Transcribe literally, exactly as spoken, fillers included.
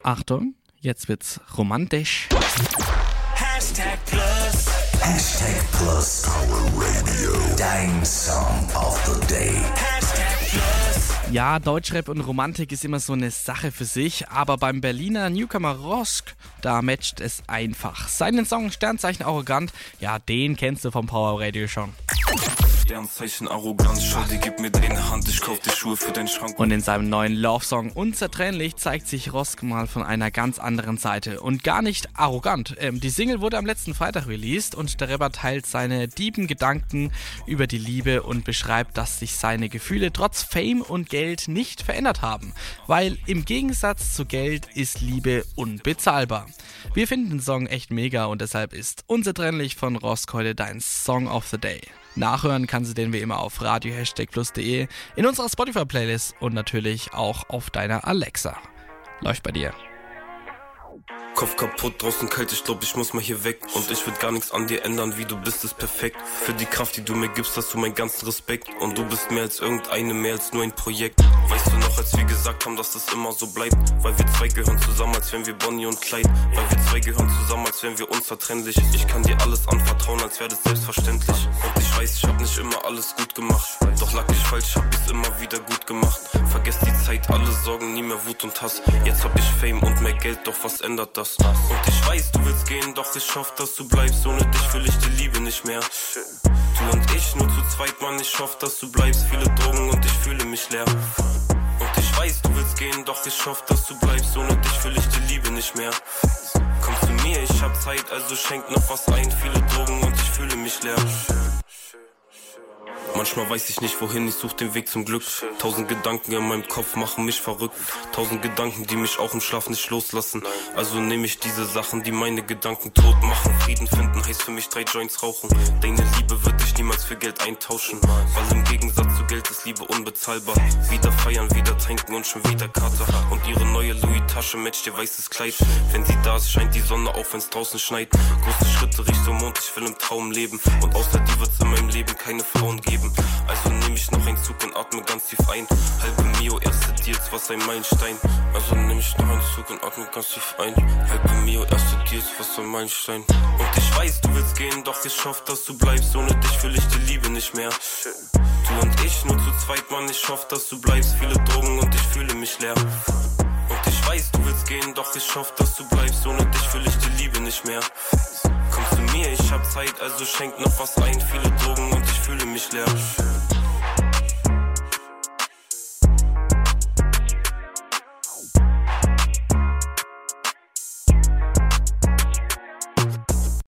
Achtung, jetzt wird's romantisch. Hashtag Plus. Hashtag Plus Power Radio. Dein Song of the Day. Hashtag Plus. Ja, Deutschrap und Romantik ist immer so eine Sache für sich, aber beim Berliner Newcomer Rosk, da matcht es einfach. Seinen Song Sternzeichen Arrogant, ja, den kennst du vom Power Radio schon. Sternzeichen Arroganz, Schade, gib mir deine Hand, ich kauf dir Schuhe für deinen Schrank. Und in seinem neuen Love-Song Unzertrennlich zeigt sich Rosk mal von einer ganz anderen Seite und gar nicht arrogant. Ähm, die Single wurde am letzten Freitag released und der Rapper teilt seine dieben Gedanken über die Liebe und beschreibt, dass sich seine Gefühle trotz Fame und Geld nicht verändert haben, weil im Gegensatz zu Geld ist Liebe unbezahlbar. Wir finden den Song echt mega und deshalb ist Unzertrennlich von Rosk heute dein Song of the Day. Nachhören kannst du den wie immer auf radio hashtag plus punkt de, in unserer Spotify-Playlist und natürlich auch auf deiner Alexa. Läuft bei dir. Kopf kaputt, draußen kalt, ich glaub, ich muss mal hier weg. Und ich würd gar nichts an dir ändern, wie du bist, ist perfekt. Für die Kraft, die du mir gibst, hast du meinen ganzen Respekt. Und du bist mehr als irgendeine, mehr als nur ein Projekt. Weißt du noch, als wir gesagt haben, dass das immer so bleibt? Weil wir zwei gehören zusammen, als wären wir Bonnie und Clyde. Weil wir zwei gehören zusammen, als wären wir unzertrennlich. Ich kann dir alles anvertrauen, als wäre das selbstverständlich. Und ich weiß, ich hab nicht immer alles gut gemacht. Doch lag ich falsch, hab ich's immer wieder gut gemacht. Vergesst die Zeit, alle Sorgen, nie mehr Wut und Hass. Jetzt hab ich Fame und mehr Geld, doch was ändert das? Und ich weiß, du willst gehen, doch ich hoffe, dass du bleibst. Ohne dich fühl ich die Liebe nicht mehr. Du und ich, nur zu zweit, Mann, ich hoffe, dass du bleibst. Viele Drogen und ich fühle mich leer. Und ich weiß, du willst gehen, doch ich hoffe, dass du bleibst. Ohne dich fühl ich die Liebe nicht mehr. Komm zu mir, ich hab Zeit, also schenk noch was ein. Viele Drogen und ich fühle mich leer. Manchmal weiß ich nicht wohin, ich such den Weg zum Glück. Tausend Gedanken in meinem Kopf machen mich verrückt. Tausend Gedanken, die mich auch im Schlaf nicht loslassen. Also nehme ich diese Sachen, die meine Gedanken tot machen. Frieden finden heißt für mich drei Joints rauchen. Deine Liebe wird ich niemals für Geld eintauschen. Weil im Gegensatz zu Geld ist Liebe unbezahlbar. Wieder feiern, wieder trinken und schon wieder Kater. Und ihre neue Louis-Tasche matcht ihr weißes Kleid. Wenn sie da ist, scheint die Sonne auch, wenn's draußen schneit. Große Schritte Richtung Mond, ich will im Traum leben. Und außer dir wird's in meinem Leben keine Frauen geben. Also nehm ich noch einen Zug und atme ganz tief ein. Halbe Mio, erste Deals, was ein Meilenstein. Also nehm ich noch einen Zug und atme ganz tief ein. Halbe Mio, erste Deals, was ein Meilenstein. Und ich weiß, du willst gehen, doch ich hoffe, dass du bleibst. Ohne dich fühl ich die Liebe nicht mehr. Du und ich, nur zu zweit, Mann, ich hoffe, dass du bleibst. Viele Drogen und ich fühle mich leer. Und ich weiß, du willst gehen, doch ich hoffe, dass du bleibst. Ohne dich fühl ich die Liebe nicht mehr. Komm zu mir, ich hab Zeit, also schenk noch was ein. Viele Drogen und ich fühle mich leer.